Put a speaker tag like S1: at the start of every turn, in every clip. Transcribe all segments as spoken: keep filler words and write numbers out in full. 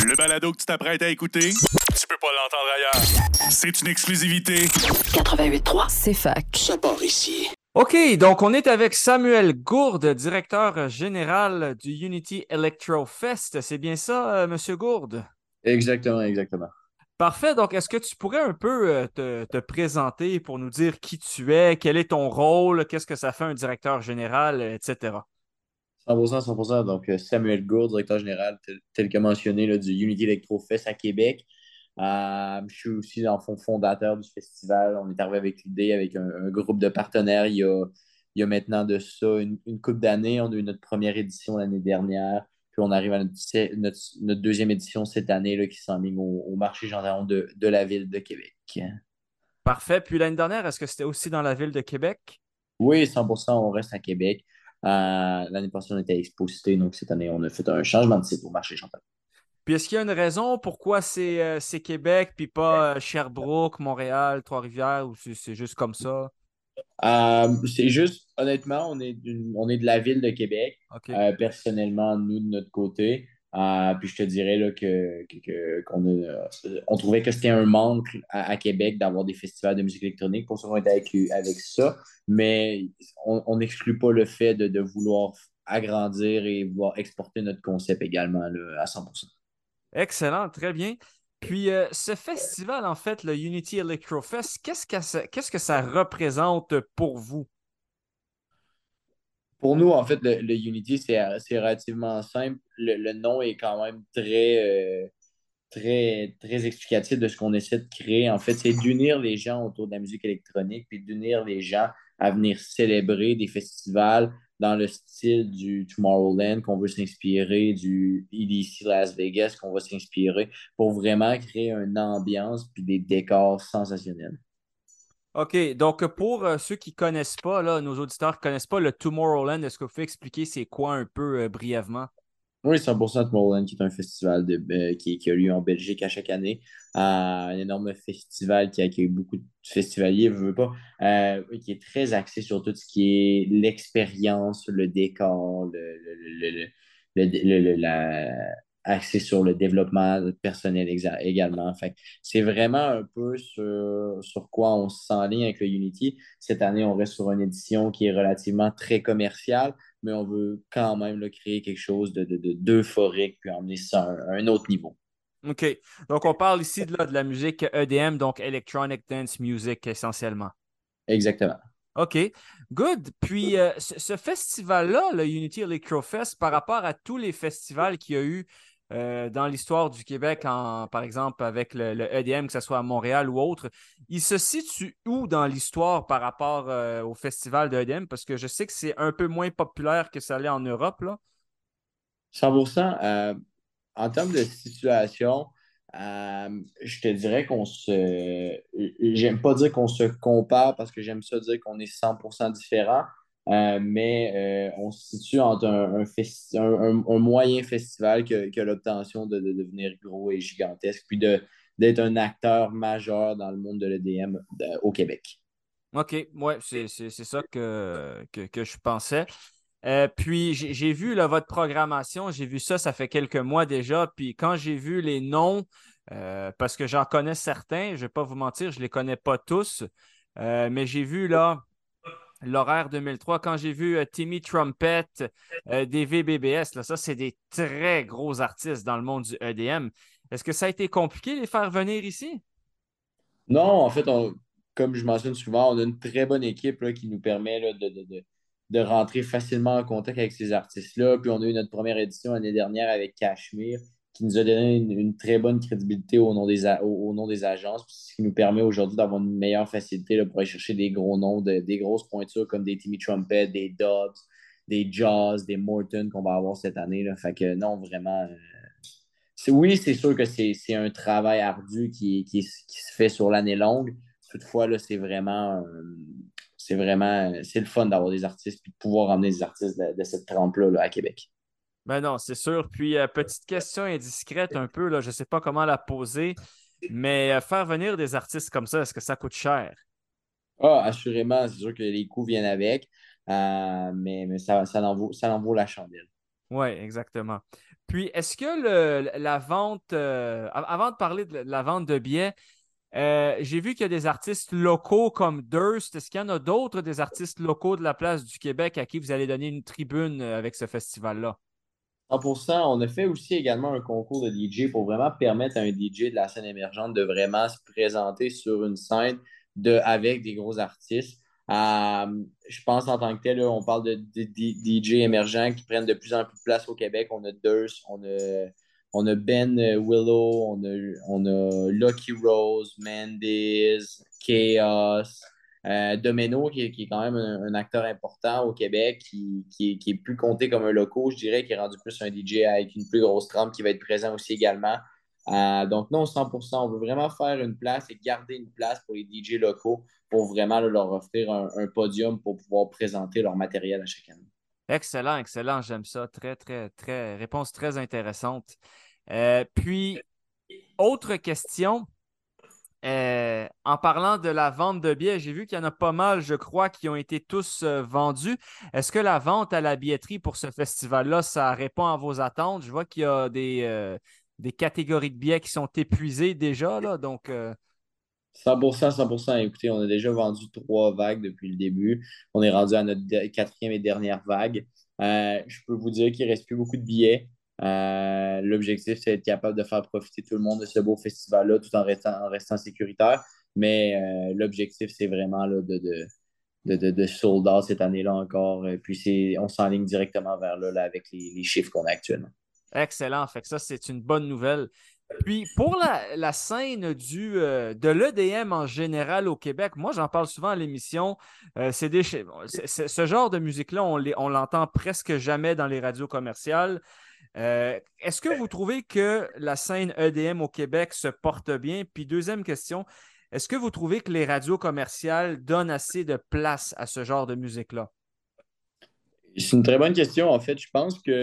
S1: Le balado que tu t'apprêtes à écouter, tu peux pas l'entendre ailleurs. C'est une exclusivité.
S2: quatre-vingt-huit trois,
S3: C'est fac.
S2: ça part ici.
S4: OK, donc on est avec Samuel Gourde, directeur général du Unity Electro Fest. C'est bien ça, euh, Monsieur Gourde?
S5: Exactement, exactement.
S4: Parfait. Donc, est-ce que tu pourrais un peu euh, te, te présenter pour nous dire qui tu es, quel est ton rôle, qu'est-ce que ça fait un directeur général, euh, et cetera?
S5: cent pour cent, cent pour cent. Donc, euh, Samuel Gourde, directeur général, tel, tel que mentionné, là, du Unity Electro Fest à Québec. Euh, je suis aussi, dans le fond, fondateur du festival. On est arrivé avec l'idée, avec un, un groupe de partenaires, il y a, il y a maintenant de ça une, une couple d'années. On a eu notre première édition l'année dernière. Puis on arrive à notre, notre, notre deuxième édition cette année là, qui s'enligne au, au marché Jean de, de la ville de Québec.
S4: Parfait. Puis l'année dernière, est-ce que c'était aussi dans la ville de Québec?
S5: Oui, cent pour cent, on reste à Québec. Euh, l'année passée, on était à Expo Cité, donc cette année, on a fait un changement de site au marché Chantal.
S4: Puis est-ce qu'il y a une raison pourquoi c'est euh, c'est Québec, puis pas euh, Sherbrooke, Montréal, Trois-Rivières, ou c'est c'est juste comme ça?
S5: Euh, c'est juste, honnêtement, on est, d'une- on est de la ville de Québec,
S4: OK.
S5: euh, personnellement, nous, de notre côté. Euh, puis je te dirais là, que, que- que- qu'on a, euh, on trouvait que c'était un manque à, à Québec d'avoir des festivals de musique électronique. Pour ça, on était avec, avec ça. Mais on n'exclut pas le fait de, de vouloir agrandir et vouloir exporter notre concept également là, à cent pour cent.
S4: Excellent, très bien. Puis euh, ce festival, en fait, le Unity Electro Fest, qu'est-ce que ça, qu'est-ce que ça représente pour vous?
S5: Pour nous, en fait, le, le Unity, c'est c'est relativement simple. Le, le nom est quand même très, euh, très, très explicatif de ce qu'on essaie de créer. En fait, c'est d'unir les gens autour de la musique électronique, puis d'unir les gens à venir célébrer des festivals dans le style du Tomorrowland, qu'on veut s'inspirer, du E D C Las Vegas, qu'on va s'inspirer pour vraiment créer une ambiance puis des décors sensationnels.
S4: OK, donc pour euh, ceux qui ne connaissent pas, là, nos auditeurs qui ne connaissent pas le Tomorrowland, est-ce que vous pouvez expliquer c'est quoi un peu euh, brièvement?
S5: Oui, cent pour cent Tomorrowland, qui est un festival de, euh, qui, qui a lieu en Belgique à chaque année. Euh, un énorme festival qui accueille beaucoup de festivaliers, veux, veux pas, euh, qui est très axé sur tout ce qui est l'expérience, le décor, le, le, le, le, le- le- le- la, axé sur le développement personnel exa- également. Fait que c'est vraiment un peu sur, sur quoi on s'enligne avec le Unity. Cette année, on reste sur une édition qui est relativement très commerciale, mais on veut quand même là, créer quelque chose de, de, de- d'euphorique puis emmener ça à un, à un autre niveau.
S4: OK, donc on parle ici de, là, de la musique E D M, donc Electronic Dance Music essentiellement.
S5: Exactement.
S4: OK, good. Puis euh, ce, ce festival-là, le Unity Electro Fest, par rapport à tous les festivals qu'il y a eu euh, dans l'histoire du Québec, en, par exemple avec le, le E D M, que ce soit à Montréal ou autre, il se situe où dans l'histoire par rapport euh, au festival de E D M? Parce que je sais que c'est un peu moins populaire que ça l'est en Europe, là.
S5: cent pour cent. Euh, en termes de situation, euh, je te dirais qu'on se. J'aime pas dire qu'on se compare parce que j'aime ça dire qu'on est cent pour cent différent, euh, mais euh, on se situe entre un, un, festi- un- un- un moyen festival que, que l'obtention de, de devenir gros et gigantesque, puis de, d'être un acteur majeur dans le monde de l'E D M de- au Québec.
S4: OK, ouais, c'est c'est- c'est ça que, que, que je pensais. Euh, puis j'ai j'ai vu là, votre programmation, j'ai vu ça, ça fait quelques mois déjà. Puis quand j'ai vu les noms, euh, parce que j'en connais certains, je ne vais pas vous mentir, je ne les connais pas tous, euh, mais j'ai vu là l'horaire deux mille trois, quand j'ai vu euh, Timmy Trumpet, euh, des V B B S, là, ça c'est des très gros artistes dans le monde du E D M. Est-ce que ça a été compliqué de les faire venir ici?
S5: Non, en fait, on- comme je mentionne souvent, on a une très bonne équipe là, qui nous permet là, de, de, de, de rentrer facilement en contact avec ces artistes-là. Puis on a eu notre première édition l'année dernière avec Cashmere, qui nous a donné une, une très bonne crédibilité au nom des, a- au, au nom des agences, ce qui nous permet aujourd'hui d'avoir une meilleure facilité là, pour aller chercher des gros noms, de- des grosses pointures comme des Timmy Trumpet, des Dobbs, des Jaws, des Morton qu'on va avoir cette année. Là. Fait que non, vraiment. euh, c'est- oui, c'est sûr que c'est c'est un travail ardu qui, qui, qui se fait sur l'année longue. Toutefois, là, c'est vraiment, euh, c'est vraiment, c'est le fun d'avoir des artistes puis de pouvoir emmener des artistes de, de cette trempe-là là, à Québec.
S4: Ben non, c'est sûr. Puis, euh, petite question indiscrète un peu, là, je ne sais pas comment la poser, mais euh, faire venir des artistes comme ça, est-ce que ça coûte cher?
S5: Ah, assurément, c'est sûr que les coûts viennent avec, euh, mais, mais ça, ça en vaut, ça en vaut la chandelle.
S4: Oui, exactement. Puis, est-ce que le, la vente, euh, avant de parler de la vente de billets, euh, j'ai vu qu'il y a des artistes locaux comme Durst. Est-ce qu'il y en a d'autres des artistes locaux de la place du Québec à qui vous allez donner une tribune euh, avec ce festival-là?
S5: cent pour cent. On a fait aussi également un concours de D J pour vraiment permettre à un D J de la scène émergente de vraiment se présenter sur une scène de, avec des gros artistes. Euh, je pense en tant que tel, là, on parle de, de- de- D J émergents qui prennent de plus en plus de place au Québec. On a Durst, on a, on a Ben Willow, on a, on a Lucky Rose, Mendes, Chaos. Euh, Domino, qui, est qui est quand même un, un acteur important au Québec, qui, qui, est- qui est plus compté comme un loco, je dirais, qui est rendu plus un D J avec une plus grosse trempe qui va être présent aussi également. Euh, donc, non, cent pour cent, on veut vraiment faire une place et garder une place pour les D J locaux pour vraiment là, leur offrir un, un podium pour pouvoir présenter leur matériel à chaque année.
S4: Excellent, excellent. J'aime ça. Très, très, très. Réponse très intéressante. Euh, puis, autre question. Euh, en parlant de la vente de billets, j'ai vu qu'il y en a pas mal, je crois, qui ont été tous euh, vendus. Est-ce que la vente à la billetterie pour ce festival-là, ça répond à vos attentes? Je vois qu'il y a des, euh, des catégories de billets qui sont épuisées déjà, là. Donc, euh,
S5: cent pour cent, cent pour cent. Écoutez, on a déjà vendu trois vagues depuis le début. On est rendu à notre de- quatrième et dernière vague. Euh, je peux vous dire qu'il ne reste plus beaucoup de billets. Euh, l'objectif, c'est d'être capable de faire profiter tout le monde de ce beau festival-là tout en restant, en restant sécuritaire. Mais euh, l'objectif, c'est vraiment là, de, de, de, de, de sold out cette année-là encore. Et puis, c'est, on s'enligne directement vers là, là avec les, les chiffres qu'on a actuellement.
S4: excellent. Fait que ça, c'est une bonne nouvelle. Puis pour la, la scène du, euh, de l'E D M en général au Québec, moi j'en parle souvent à l'émission. Euh, c'est des, c'est- c'est- ce genre de musique-là, on les- on l'entend presque jamais dans les radios commerciales. Euh, est-ce que vous trouvez que la scène E D M au Québec se porte bien? Puis deuxième question, est-ce que vous trouvez que les radios commerciales donnent assez de place à ce genre de musique-là?
S5: C'est une très bonne question. En fait, je pense que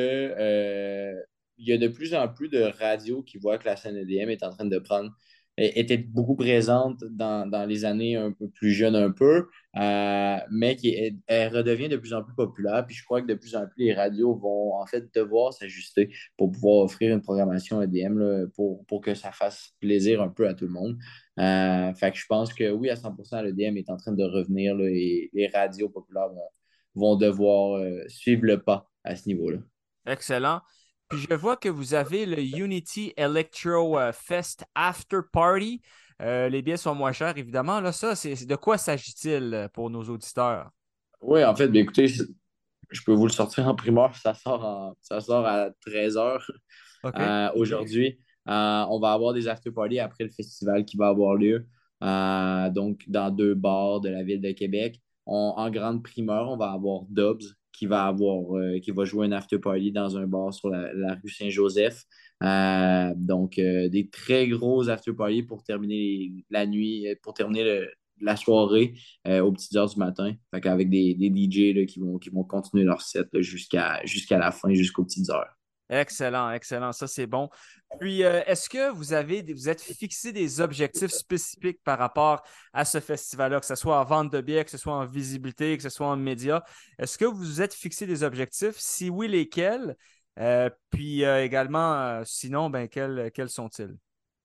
S5: euh, il y a de plus en plus de radios qui voient que la scène E D M est en train de prendre, était beaucoup présente dans, dans les années un peu plus jeunes un peu, euh, mais qui est- elle redevient de plus en plus populaire. Puis je crois que de plus en plus les radios vont en fait devoir s'ajuster pour pouvoir offrir une programmation E D M là, pour, pour que ça fasse plaisir un peu à tout le monde. Euh, fait que je pense que oui, à cent pour cent, l'E D M est en train de revenir là, et les radios populaires vont vont devoir euh, suivre le pas à ce niveau-là.
S4: Excellent. Puis je vois que vous avez le Unity Electro euh, Fest After Party. Euh, les billets sont moins chers, évidemment. Là, ça, c'est c'est de quoi s'agit-il euh, pour nos auditeurs?
S5: Oui, en fait, ben, écoutez, je peux vous le sortir en primeur. Ça sort, en- ça sort à treize heures
S4: OK.
S5: euh, aujourd'hui. Euh, on va avoir des after-parties après le festival qui va avoir lieu. Euh, donc, dans deux bars de la ville de Québec. On- en grande primeur, on va avoir Dobbs qui va avoir euh, qui va jouer un after-party dans un bar sur la, la rue Saint-Joseph. Euh, donc, euh, des très gros after-parties pour terminer la nuit, euh, pour terminer le- la soirée euh, aux petites heures du matin. Fait qu'avec des, des D J là, qui vont, qui vont continuer leur set là, jusqu'à jusqu'à la fin, jusqu'aux petites heures.
S4: Excellent, excellent. Ça, c'est bon. Puis, euh, est-ce que vous avez, des- vous êtes fixé des objectifs spécifiques par rapport à ce festival-là, que ce soit en vente de billets, que ce soit en visibilité, que ce soit en médias? Est-ce que vous vous êtes fixé des objectifs? Si oui, lesquels? Euh, puis euh, également, euh, sinon, ben, quels, quels sont-ils?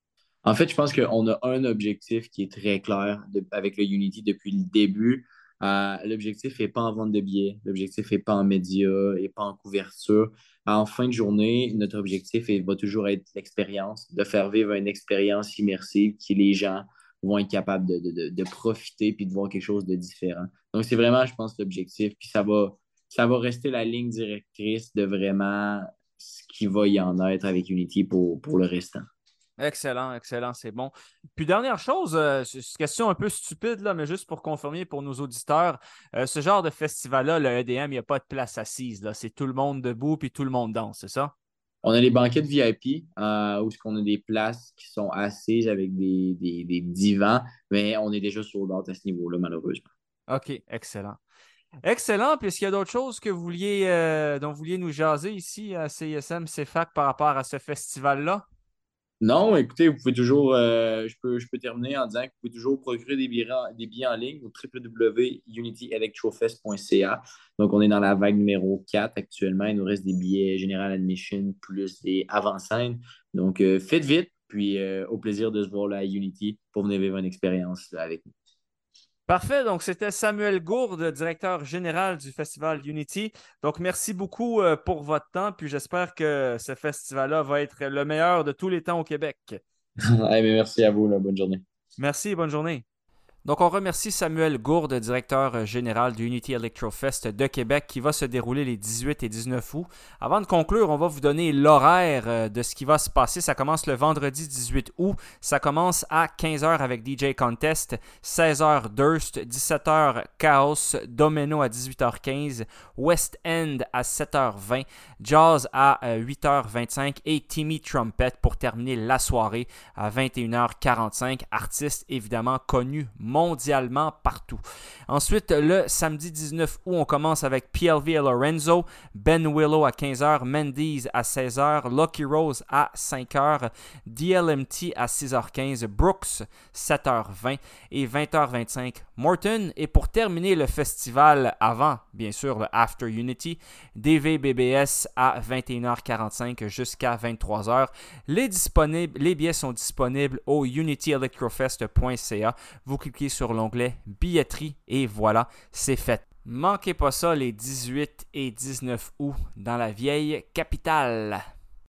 S5: En fait, je pense qu'on a un objectif qui est très clair de- avec le Unity depuis le début. Euh, l'objectif n'est pas en vente de billets, l'objectif n'est pas en médias et pas en couverture. En fin de journée, notre objectif est- va toujours être l'expérience, de faire vivre une expérience immersive qui les gens vont être capables de, de, de, de profiter puis de voir quelque chose de différent. Donc, c'est vraiment, je pense, l'objectif. Puis ça va, ça va rester la ligne directrice de vraiment ce qui va y en être avec Unity pour, pour le restant.
S4: Excellent, excellent, c'est bon. Puis dernière chose, euh, c'est une question un peu stupide, là, mais juste pour confirmer pour nos auditeurs, euh, ce genre de festival-là, le E D M, il n'y a pas de place assise, là. C'est tout le monde debout puis tout le monde danse, c'est ça?
S5: On a les banquettes V I P euh, où on a des places qui sont assises avec des, des, des divans, mais on est déjà sold out à ce niveau-là, malheureusement.
S4: OK, excellent. Excellent. Puis est-ce qu'il y a d'autres choses que vous vouliez, euh, dont vous vouliez nous jaser ici à C I S M, C F A C par rapport à ce festival-là?
S5: Non, écoutez, vous pouvez toujours, euh, je peux, je peux terminer en disant que vous pouvez toujours procurer des billets, des billets en ligne au w w w point unity electrofest point c a. Donc, on est dans la vague numéro quatre actuellement. Il nous reste des billets General Admission plus des avant-scènes. Donc, euh, faites vite, puis euh, au plaisir de se voir là à Unity pour venir vivre une expérience là, avec nous.
S4: Parfait, donc c'était Samuel Gourde, directeur général du festival Unity. Donc merci beaucoup euh, pour votre temps, puis j'espère que ce festival-là va être le meilleur de tous les temps au Québec.
S5: Hey, mais merci à vous, là. Bonne journée.
S4: Merci, bonne journée. Donc, on remercie Samuel Gourde, directeur général du Unity Electrofest de Québec, qui va se dérouler les dix-huit et dix-neuf août. Avant de conclure, on va vous donner l'horaire de ce qui va se passer. Ça commence le vendredi dix-huit août. Ça commence à quinze heures avec D J Contest, seize heures Durst, dix-sept heures Chaos, Domino à dix-huit heures quinze, West End à sept heures vingt, Jazz à huit heures vingt-cinq et Timmy Trumpet pour terminer la soirée à vingt et une heures quarante-cinq. Artiste évidemment connu mondialement partout. Ensuite, le samedi dix-neuf août, on commence avec P L V et Lorenzo, Ben Willow à quinze heures, Mendy's à seize heures, Lucky Rose à cinq heures, D L M T à six heures quinze, Brooks sept heures vingt et vingt heures vingt-cinq Morton. Et pour terminer le festival avant, bien sûr, le After Unity, D V B B S à vingt et une heures quarante-cinq jusqu'à vingt-trois heures. Les, disponibles, les billets sont disponibles au unity electrofest point c a. Vous cliquez sur l'onglet billetterie et voilà, c'est fait. Manquez pas ça les dix-huit et dix-neuf août dans la vieille capitale.